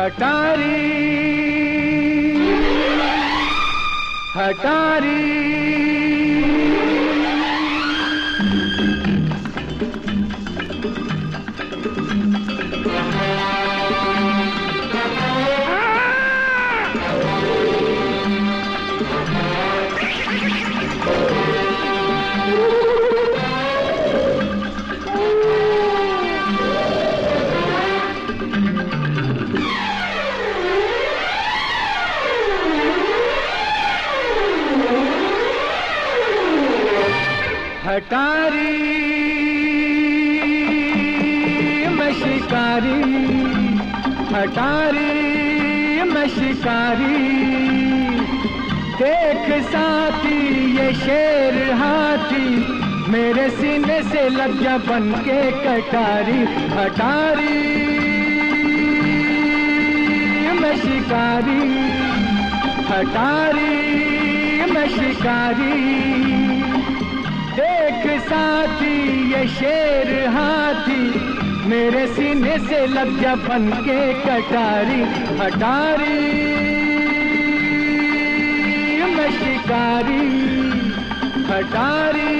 हटारी हटारी हटारी मैं शिकारी, हटारी मैं शिकारी। देख साथी ये शेर हाथी मेरे सीने से लग जा बन के कटारी। हटारी मैं शिकारी, हटारी मैं शिकारी। देख साथी ये शेर हाथी मेरे सीने से लग जा बन के कटारी। हटारी मैं शिकारी, हटारी।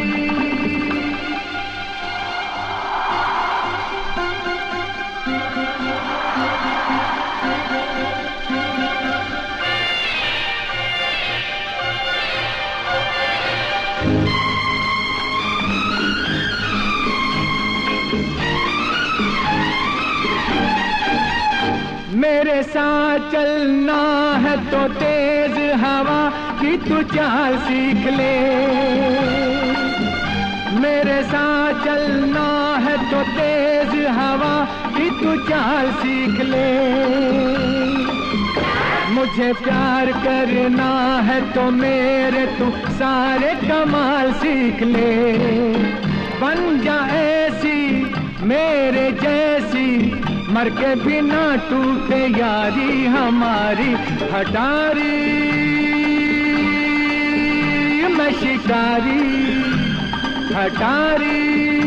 मेरे साथ चलना है तो तेज हवा की तू चाल सीख ले। मेरे साथ चलना है तो तेज हवा की तू चाल सीख ले। मुझे प्यार करना है तो मेरे तू सारे कमाल सीख ले। बन जा ऐसी मेरे जैसी मर के बिना टूटे यारी हमारी। हटारी मैं शिकारी, हटारी।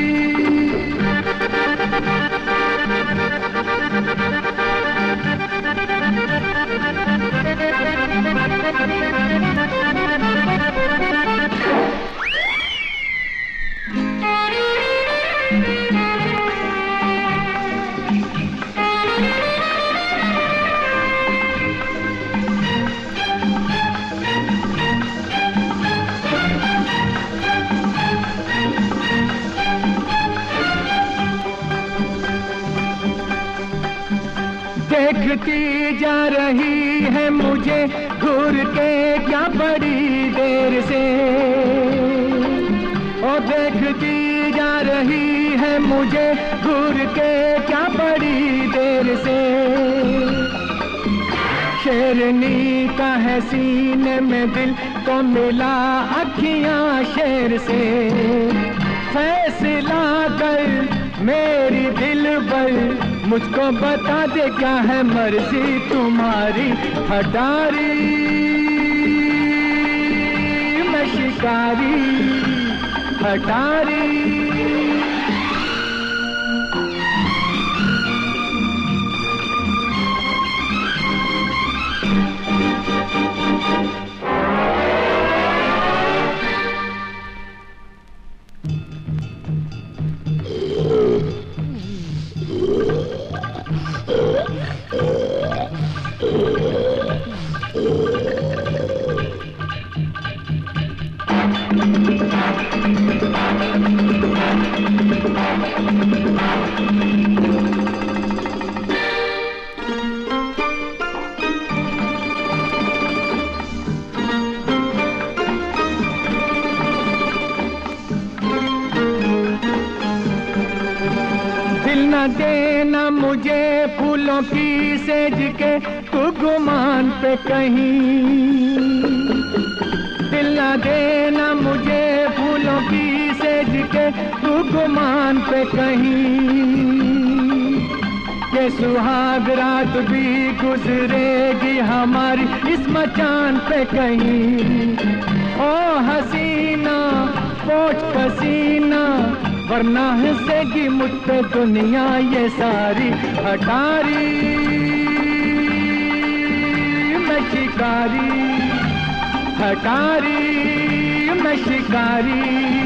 देखती जा रही है मुझे घूर के क्या बड़ी देर से। ओ देखती जा रही है मुझे घूर के क्या बड़ी देर से। शेरनी का है सीने में दिल तो मिला अखियां शेर से। फैसला कर मेरी दिलबर मुझको बता दे क्या है मर्जी तुम्हारी। हटारी मैं शिकारी, हटारी। न देना मुझे फूलों की सेज के तू गुमान पे कहीं। दिल न देना मुझे फूलों की सेज के तू गुमान पे कहीं। ये सुहाग रात भी गुजरेगी हमारी इस मचान पे कहीं। ओ हसीना पोछ पसीना वरना हंसेगी मुझ पे दुनिया ये सारी। हटारी शिकारी, हटारी मैं शिकारी।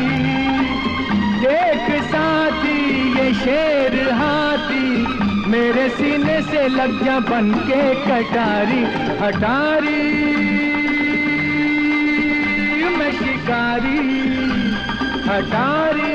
देख साथी ये शेर हाथी, मेरे सीने से लग जा बन के कटारी। हटारी मैं शिकारी, हटारी